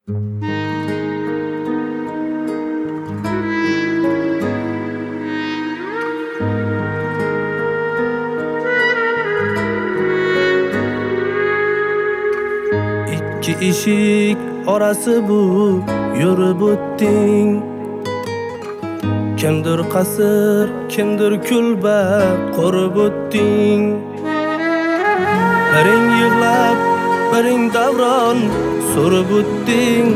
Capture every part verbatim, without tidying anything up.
İki eshik orasi bu yurib o'tding. Kimdir qasr, kimdir kulba qurib o'tding. Biring yig'lab, biring davron surib o'tding.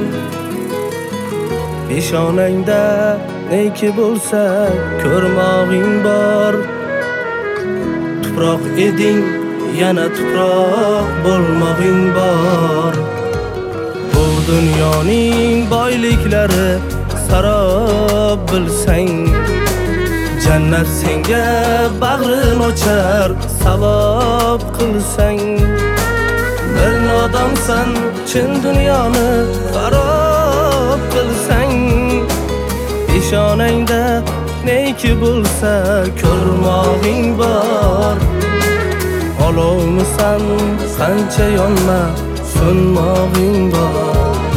Peshonangda neki bo'lsa ko'rmog'ing bor. Tuproq eding, yana tuproq bo'lmog'ing bor. Bu dunyoning boyliklari sarob bilsang, jannat senga bag'rin ochar savob qilsang. Bir nodonsan, chin dunyoni xarob qilsang. Peshonangda neki bo'lsa ko'rmog'ing bor. Olovmisan, qancha yonma, so'nmog'ing bor.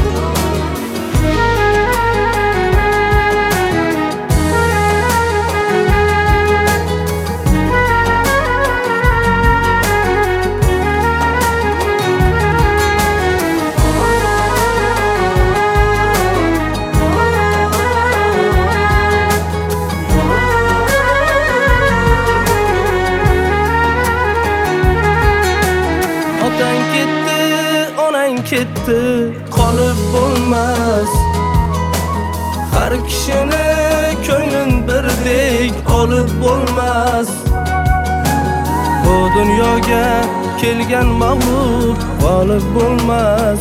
Ketdi, qolib bo'lmas. Har kishini ko'nglin birdek olib bo'lmas. Bu dunyoga kelgan mag'lub g'olib bo'lmas.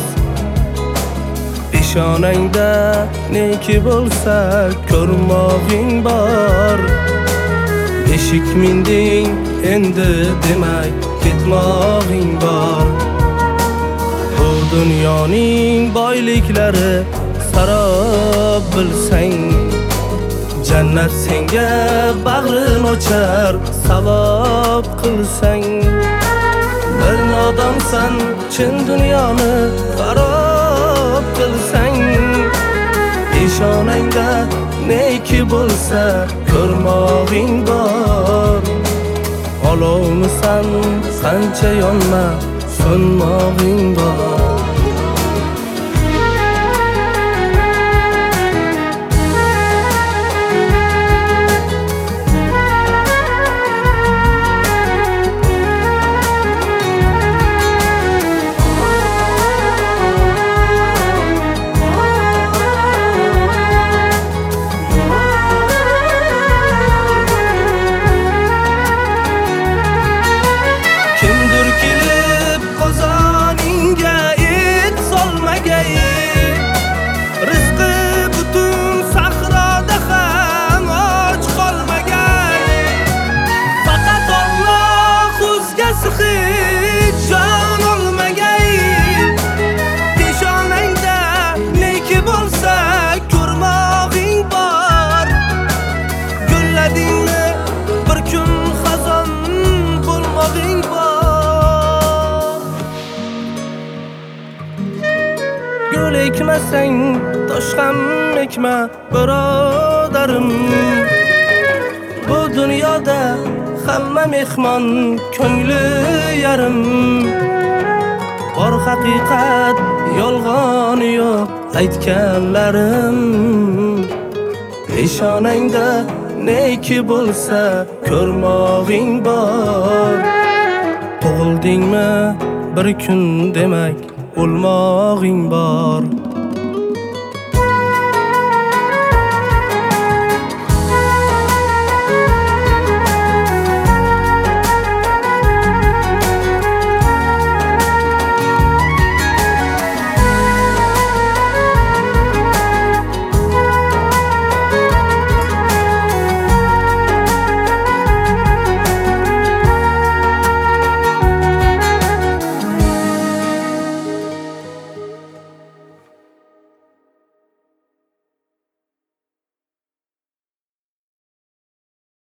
Peshonangda neki bo'lsa ko'rmog'ing bor. Eshik minding, endi demak ketmog'ing bor. Dunyoning boyliklari sarob bilsang, jannat senga bag'rin ochar savob qilsang. Bir nodonsan, chin dunyoni xarob qilsang. Peshonangda neki bo'lsa ko'rmog'ing bor. Olovmisan, qancha yonma, so'nmog'ing bor. Gul ekmasang, tosh ham ekma birodarim. Bu dunyoda hamma mehmon, ko'ngli yarim. Bor haqiqat, yolg'on yo'q aytganlarim. Peshonangda neki bo'lsa ko'rmog'ing bor. Tug'ildingmi bir kun demak o'lmog'ing bor.